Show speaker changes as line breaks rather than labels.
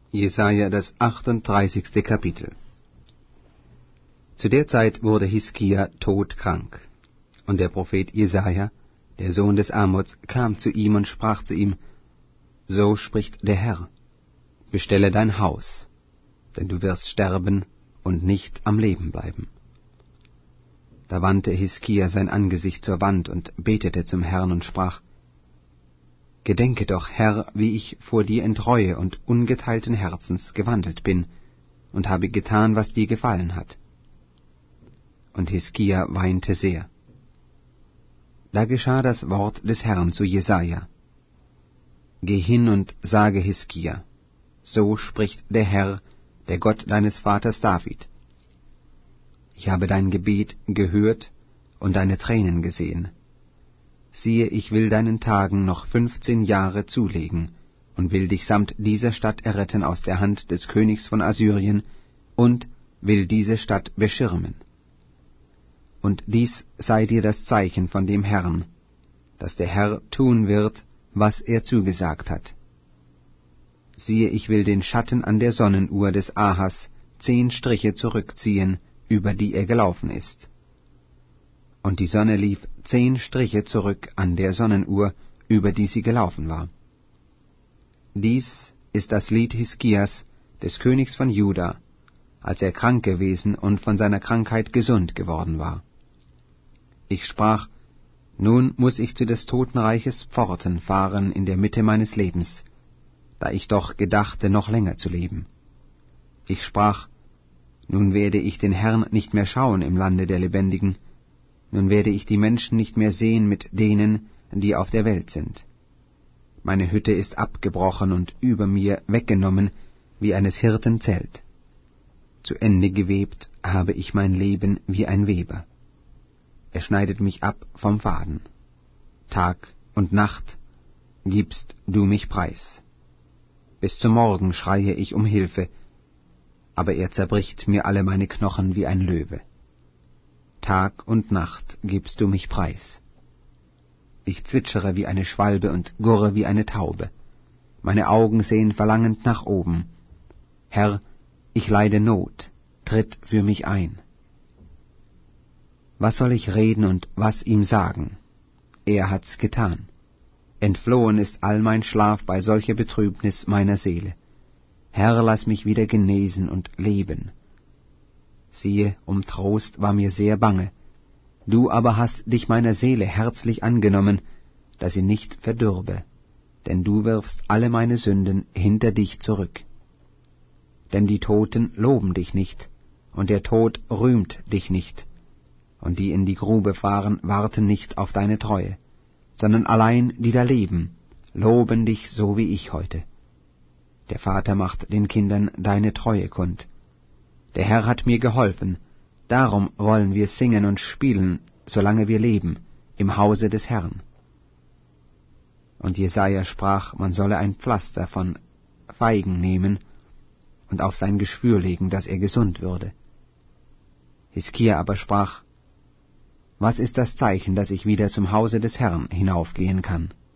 Jesaja, das 38. Kapitel. Zu der Zeit wurde Hiskia todkrank. Und der Prophet Jesaja, der Sohn des Amoz, kam zu ihm und sprach zu ihm: So spricht der Herr: Bestelle dein Haus, denn du wirst sterben und nicht am Leben bleiben. Da wandte Hiskia sein Angesicht zur Wand und betete zum Herrn und sprach: Gedenke doch, Herr, wie ich vor dir in Treue und ungeteilten Herzens gewandelt bin und habe getan, was dir gefallen hat. Und Hiskia weinte sehr. Da geschah das Wort des Herrn zu Jesaja: Geh hin und sage Hiskia: So spricht der Herr, der Gott deines Vaters David: Ich habe dein Gebet gehört und deine Tränen gesehen. Siehe, ich will deinen Tagen noch 15 Jahre zulegen und will dich samt dieser Stadt erretten aus der Hand des Königs von Assyrien und will diese Stadt beschirmen. Und dies sei dir das Zeichen von dem Herrn, dass der Herr tun wird, was er zugesagt hat. Siehe, ich will den Schatten an der Sonnenuhr des Ahas 10 Striche zurückziehen, über die er gelaufen ist. Und die Sonne lief 10 Striche zurück an der Sonnenuhr, über die sie gelaufen war. Dies ist das Lied Hiskias, des Königs von Juda, als er krank gewesen und von seiner Krankheit gesund geworden war. Ich sprach: Nun muß ich zu des Totenreiches Pforten fahren in der Mitte meines Lebens, da ich doch gedachte, noch länger zu leben. Ich sprach: Nun werde ich den Herrn nicht mehr schauen im Lande der Lebendigen, nun werde ich die Menschen nicht mehr sehen mit denen, die auf der Welt sind. Meine Hütte ist abgebrochen und über mir weggenommen wie eines Hirten Zelt. Zu Ende gewebt habe ich mein Leben wie ein Weber. Er schneidet mich ab vom Faden. Tag und Nacht gibst du mich preis. Bis zum Morgen schreie ich um Hilfe, aber er zerbricht mir alle meine Knochen wie ein Löwe. Tag und Nacht gibst du mich preis. Ich zwitschere wie eine Schwalbe und gurre wie eine Taube. Meine Augen sehen verlangend nach oben. Herr, ich leide Not, tritt für mich ein. Was soll ich reden und was ihm sagen? Er hat's getan. Entflohen ist all mein Schlaf bei solcher Betrübnis meiner Seele. Herr, lass mich wieder genesen und leben. Siehe, um Trost war mir sehr bange. Du aber hast dich meiner Seele herzlich angenommen, dass sie nicht verdürbe, denn du wirfst alle meine Sünden hinter dich zurück. Denn die Toten loben dich nicht, und der Tod rühmt dich nicht, und die in die Grube fahren, warten nicht auf deine Treue, sondern allein die da leben, loben dich so wie ich heute. Der Vater macht den Kindern deine Treue kund. Der Herr hat mir geholfen, darum wollen wir singen und spielen, solange wir leben, im Hause des Herrn. Und Jesaja sprach, man solle ein Pflaster von Feigen nehmen und auf sein Geschwür legen, dass er gesund würde. Hiskia aber sprach: Was ist das Zeichen, dass ich wieder zum Hause des Herrn hinaufgehen kann?